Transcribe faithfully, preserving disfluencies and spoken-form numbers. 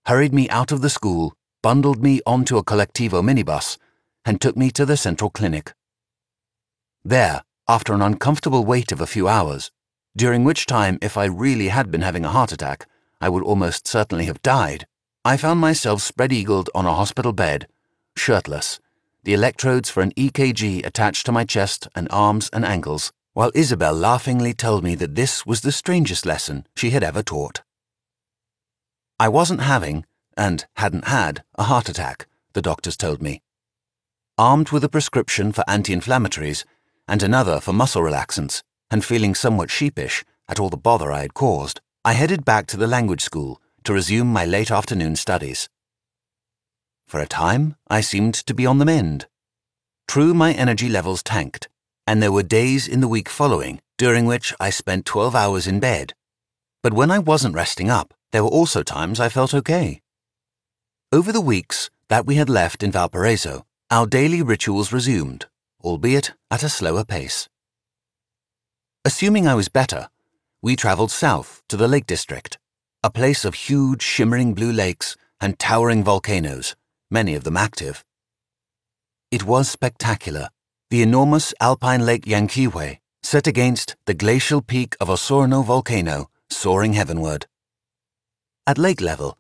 hurried me out of the school, bundled me onto a Collectivo minibus, and took me to the central clinic. There, after an uncomfortable wait of a few hours, during which time, if I really had been having a heart attack, I would almost certainly have died, I found myself spread-eagled on a hospital bed, shirtless, the electrodes for an E K G attached to my chest and arms and ankles, while Isabel laughingly told me that this was the strangest lesson she had ever taught. I wasn't having, and hadn't had, a heart attack, the doctors told me. Armed with a prescription for anti-inflammatories and another for muscle relaxants, and feeling somewhat sheepish at all the bother I had caused, I headed back to the language school to resume my late afternoon studies. For a time, I seemed to be on the mend. True, my energy levels tanked, and there were days in the week following during which I spent twelve hours in bed. But when I wasn't resting up, there were also times I felt okay. Over the weeks that we had left in Valparaiso, our daily rituals resumed, albeit at a slower pace. Assuming I was better, we traveled south to the Lake District, a place of huge shimmering blue lakes and towering volcanoes, many of them active. It was spectacular, the enormous alpine lake Llanquihue, set against the glacial peak of Osorno volcano, soaring heavenward. At lake level,